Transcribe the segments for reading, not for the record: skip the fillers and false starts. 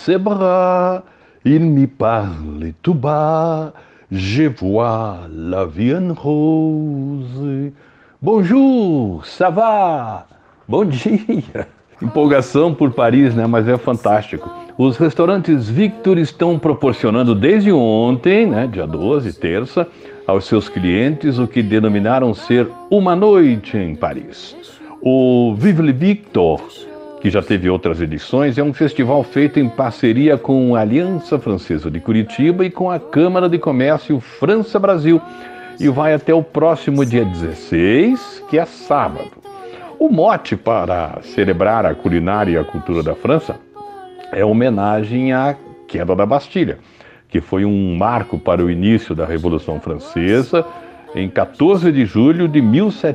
ses bras, il me parle tout bas, je vois la vie en rose. Bonjour, ça va? Bom dia. Empolgação por Paris, né? Mas é fantástico. Os restaurantes Victor estão proporcionando desde ontem, né, dia 12, terça, aos seus clientes o que denominaram ser uma noite em Paris. O Vive le Victor, que já teve outras edições, é um festival feito em parceria com a Aliança Francesa de Curitiba e com a Câmara de Comércio França-Brasil, e vai até o próximo dia 16, que é sábado. O mote para celebrar a culinária e a cultura da França é homenagem à queda da Bastilha, que foi um marco para o início da Revolução Francesa, em 14 de julho de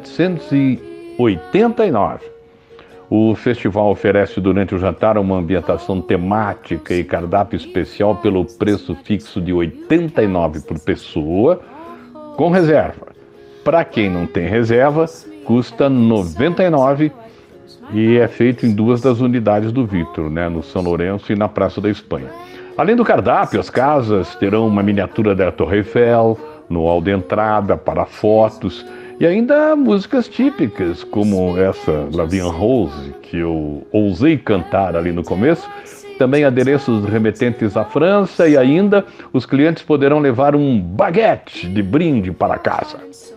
1789. O festival oferece durante o jantar uma ambientação temática e cardápio especial pelo preço fixo de R$ 89 por pessoa, com reserva. Para quem não tem reserva, custa R$ 99 e é feito em duas das unidades do Victor, né, no São Lourenço e na Praça da Espanha. Além do cardápio, as casas terão uma miniatura da Torre Eiffel no hall de entrada para fotos e ainda músicas típicas, como essa La Vie en Rose, que eu ousei cantar ali no começo. Também adereços remetentes à França e ainda os clientes poderão levar um baguete de brinde para casa.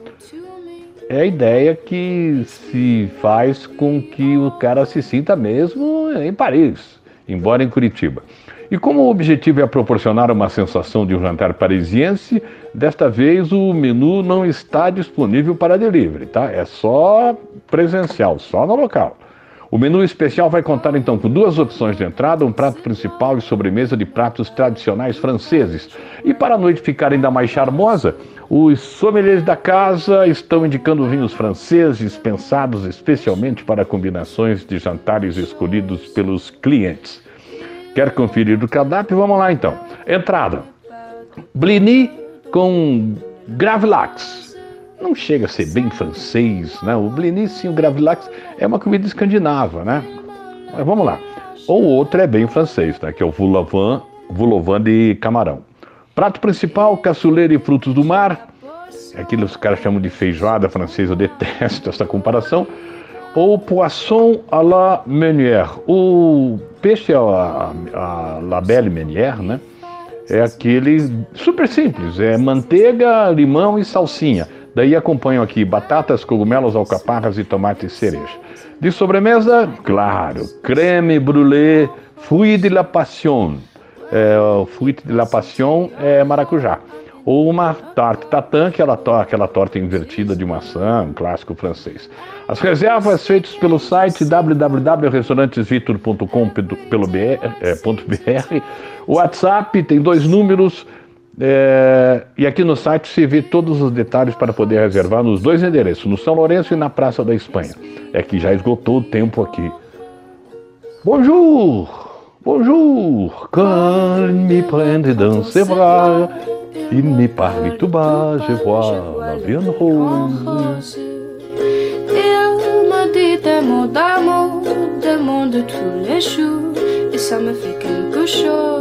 É a ideia que se faz com que o cara se sinta mesmo em Paris, embora em Curitiba. E como o objetivo é proporcionar uma sensação de um jantar parisiense, desta vez o menu não está disponível para delivery, tá? É só presencial, só no local. O menu especial vai contar então com duas opções de entrada, um prato principal e sobremesa de pratos tradicionais franceses. E para a noite ficar ainda mais charmosa, os sommeliers da casa estão indicando vinhos franceses pensados especialmente para combinações de jantares escolhidos pelos clientes. Quer conferir o cardápio? Vamos lá então. Entrada: blini com gravlax. Não chega a ser bem francês, né? O blini, sim, o gravlax é uma comida escandinava, né? Mas vamos lá. Ou outro é bem francês, né? Que é o vol-au-vent de camarão. Prato principal: cassoulet e frutos do mar. Aquilo que os caras chamam de feijoada francesa, eu detesto essa comparação. Ou poisson à la meunière. O peixe à la belle meunière, né? É aquele super simples, é manteiga, limão e salsinha. Daí acompanham aqui batatas, cogumelos, alcaparras e tomate cereja. De sobremesa, claro, creme brûlée, fruit de la passion. O fruit de la passion é maracujá. Ou uma tarte tatin, aquela torta invertida de maçã, um clássico francês. As reservas feitas pelo site www.restaurantevitor.com.br. O WhatsApp tem 2 números. E aqui no site se vê todos os detalhes para poder reservar nos 2 endereços, no São Lourenço e na Praça da Espanha. É que já esgotou o tempo aqui. Bonjour, bonjour, quand il me prend dans ses bras, il me parle tout bas, je vois la vie en rose. Il me dit des mots d'amour de tous les jours, et ça me fait quelque chose.